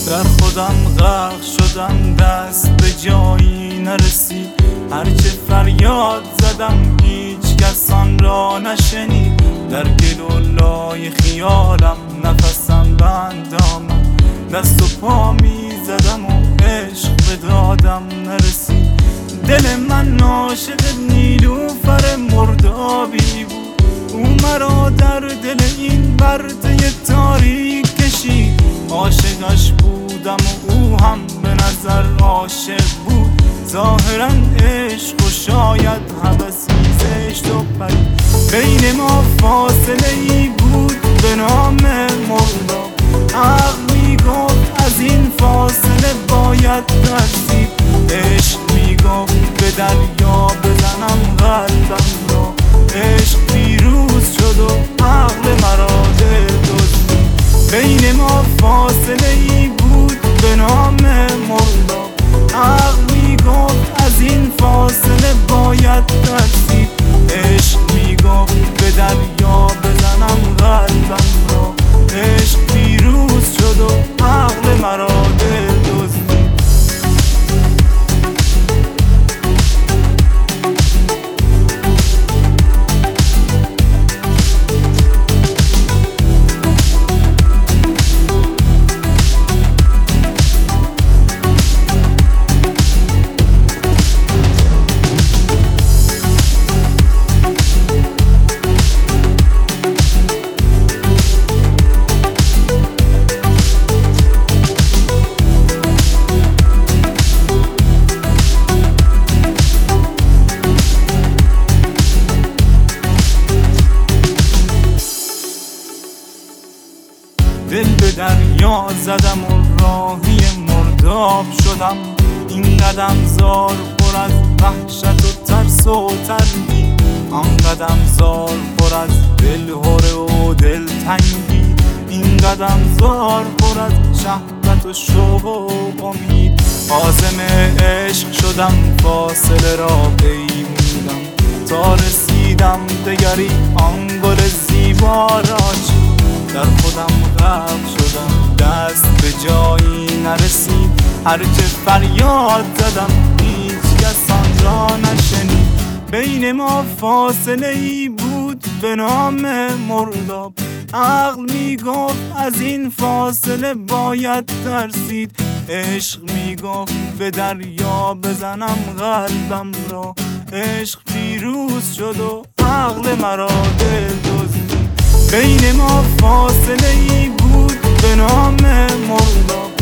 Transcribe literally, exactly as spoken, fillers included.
در خودم غرق شدم، دست به جایی نرسید. هرچه فریاد زدم هیچ کس آن را نشنید. در گل و لای خیالم نفسم بند آمد، دست و پا می زدم و عشق به دادم نرسید. دل من عاشق نیلوفر مردابی بود، او مرا در دل این برده تاریک کشید. عاشقش بودم و او هم به نظر عاشق بود. ظاهرا عشق و شاید هوسی زشت و پرید. بین ما فاصله ای بود به نام مرداب. عقل میگفت از این فاصله باید ترسید. عشق میگفت به دریا بزنم قلبم را. عشق پیروز شد و عقل مرا دل دزدید. بین ما فاصله ای بود به نام مرداب. عقل میگفت از این فاصله باید ترسید. عشق میگفت به دریا بزنم قلبم را. عشق پیروز شد و عقل مرا دل دزدید. دل به دریا زدم و راهی مرداب شدم. این قدم زار پر از وحشت و ترس و تردید. آن قدم زار پر از دلهره و دلتنگی. این قدم زار پر از شهوت و شوق و امید. عازم عشق شدم، فاصله را پیمودم تا رسیدم دگری آن گل زیبا را چید. در خودم غرق شدم، دست به جایی نرسید. هرچه فریاد زدم هیچ کس آن را نشنید. بین ما فاصله ای بود به نام مرداب. عقل میگفت از این فاصله باید ترسید. عشق میگفت به دریا بزنم قلبم را. عشق پیروز شد و عقل مرا دل دزدید. بین ما فاصله ای بود به نام مرداب.